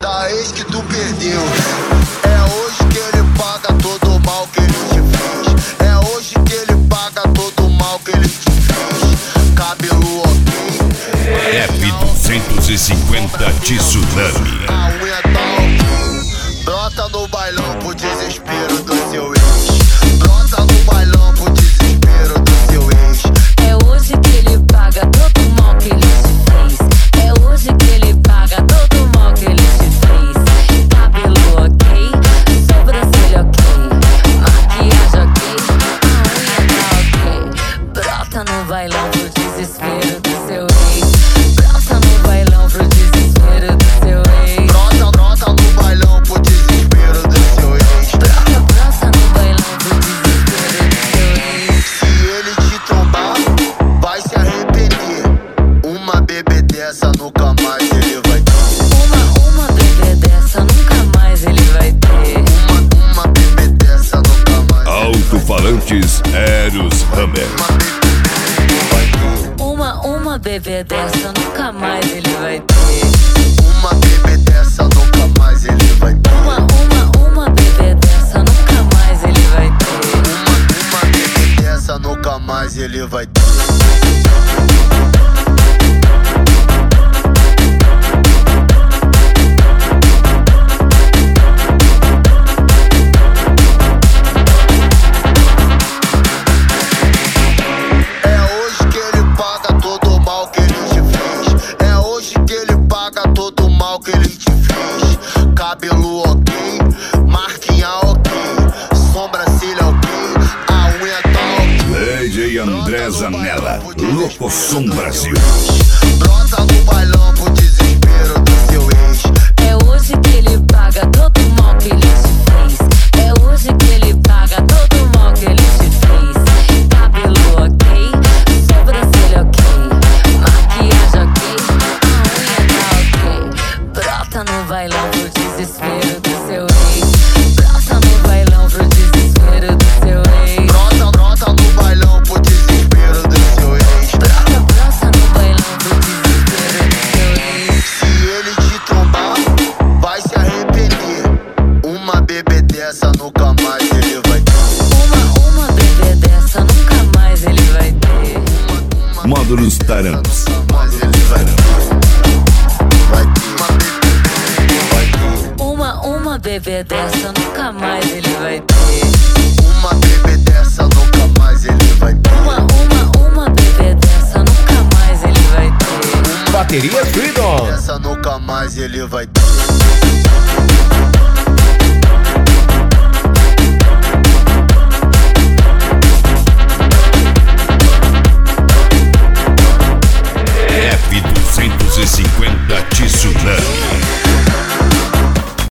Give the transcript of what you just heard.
da ex que tu perdeu. É hoje que ele paga todo o mal que ele te fez. É hoje que ele paga todo o mal que ele te fez. Cabelo ok. F250 Tsunami. A unha tá ok. Brota no bailão pro desespero do seu ex. Brota no bailão pro desespero do seu ex. É hoje que ele paga todo o mal que ele te fez. É hoje que ele paga todo o mal que ele te fez. Cabelo ok, sobrancelha ok, maquiagem ok, a unha tá ok. Brota no bailão pro desespero do seu ex. Brota no bailão pro desespero do seu ex. Brota no bailão pro desespero do seu ex. Brota no bailão pro desespero do seu ex. Se ele te trombar, vai se arrepender. Uma bebê dessa nunca mais ele vai ter. Uma bebê dessa nunca mais ele vai ter. Uma bebê dessa nunca mais. Alto-falantes Eros Hammer. Uma bebê dessa nunca mais ele vai ter. Uma bebê dessa nunca mais ele vai ter. Uma bebê dessa nunca mais ele vai ter. Uma bebê dessa nunca mais ele vai ter. É hoje que ele paga todo o mal que ele te fez. É hoje que ele paga todo o mal que ele te fez. Cabelo ok, marquinha ok, sobrancelha ok, a unha tá ok. DJ André Zanella, Locoção Brasil. Brota no bailão pro desespero do seu ex. É hoje que ele paga todo o mal que ele te fez. É hoje que ele paga todo o mal que ele te fez. Cabelo ok, sobrancelha ok, maquiagem ok, a unha tá ok. Brota no bailão pro desespero do seu ex. Brota no bailão pro desespero do seu ex. Brota no bailão pro desespero do seu ex. Brota no bailão pro desespero do seu ex. Se ele te trombar, vai se arrepender. Uma bebê dessa nunca mais ele vai ter. Uma bebê dessa nunca mais ele vai ter. Módulos Taranos. Mas ele vai ter. Vai ter Uma bebê dessa nunca mais ele vai ter. uma bebê dessa nunca mais ele vai ter. Uma bebê dessa nunca mais ele vai ter. Bateria Freedom. Essa nunca mais ele vai ter. F250 Tsunami.